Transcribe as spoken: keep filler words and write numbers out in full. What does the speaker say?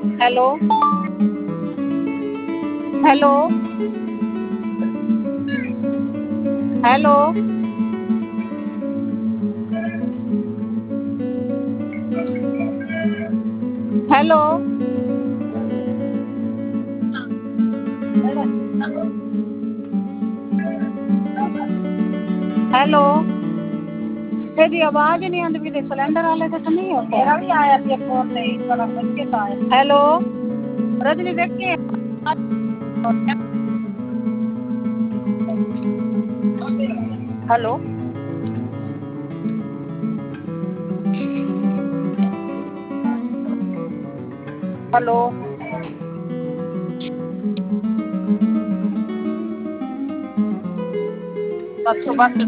hello hello hello hello hello ਇਹਦੀ ਆਵਾਜ਼ ਨੀ ਆਉਂਦੀ ਵੀ ਸਿਲੰਡਰ ਵਾਲੇ ਤੇ ਨਹੀਂ ਮੇਰਾ ਵੀ ਆਇਆ ਸੀ ਫੋਨ ਤੇ ਹੈਲੋ ਰਜਨੀ ਦੇਖੀ ਹੈਲੋ ਹੈਲੋ ਬਸ ਬਸ